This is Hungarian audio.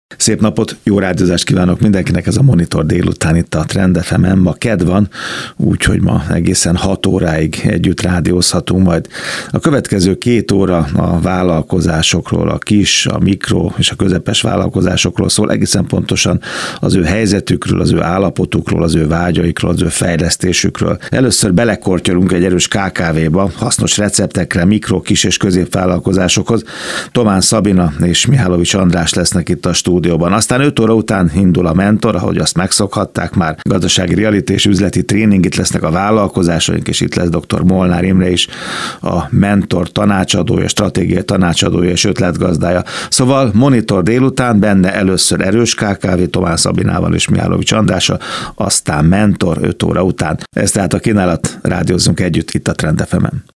Szép napot, jó rádiózást kívánok mindenkinek, ez a Monitor délután itt a Trend FM-en. Ma kedd van, úgyhogy ma egészen 6 óráig együtt rádiózhatunk, majd a következő 2 óra a vállalkozásokról, a kis, a mikro és a közepes vállalkozásokról szól, egészen pontosan az ő helyzetükről, az ő állapotukról, az ő vágyaikról, az ő fejlesztésükről. Először belekortyolunk egy erős KKV-ba, hasznos receptekre, mikro, kis és középvállalkozásokhoz. Tomán Szabina és Mihálovics András lesznek itt a stúdióban. Aztán 5 óra után indul a mentor, ahogy azt megszokhatták már, gazdasági reality és üzleti tréning, itt lesznek a vállalkozásaink, és itt lesz dr. Molnár Imre is, a mentor tanácsadója, stratégiai tanácsadója és ötletgazdája. Szóval Monitor délután, benne először erős KKV Tomán Szabinával és Mihálovics Andrással, aztán mentor 5 óra után. Ez tehát a kínálat, rádiózzunk együtt itt a Trend FM-en.